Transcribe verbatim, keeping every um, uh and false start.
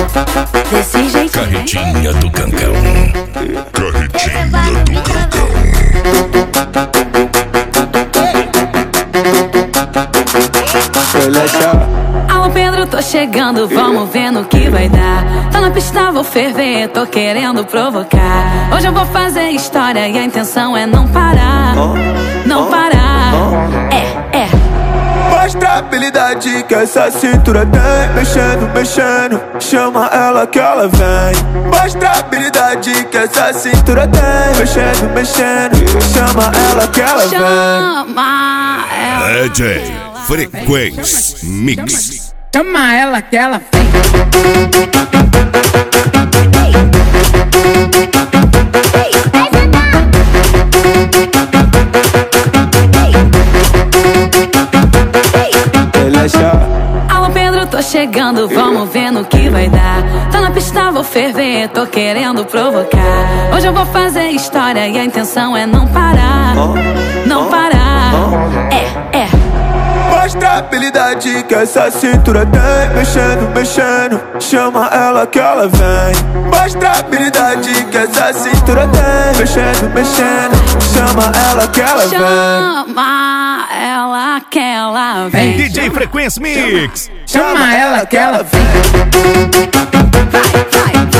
Desse jeito. Carretinha do Cancão. Carretinha do Cancão. Alô Pedro, tô chegando, vamos ver no que vai dar. Tá na pista, vou ferver, tô querendo provocar. Hoje eu vou fazer história e a intenção é não parar. Não parar, é, é. Mostra a habilidade que essa cintura tem. Mexendo, mexendo, chama ela que ela vem. Mostra a habilidade que essa cintura tem. Mexendo, mexendo, chama ela que ela vem. Chama ela. D J Frequência Mix. Chama ela que ela vem. Alô Pedro, tô chegando, vamos ver no que vai dar. Tá na pista, vou ferver, tô querendo provocar. Hoje eu vou fazer história e a intenção é não parar. Não parar, é, é. Mostra a habilidade que essa cintura tem. Mexendo, mexendo, chama ela que ela vem. Mostra a habilidade que essa cintura tem. Mexendo, mexendo, chama ela que ela vem. Chama ela que ela vem. D J Frequência Mix. Chama ela que ela vem. Vai, vai.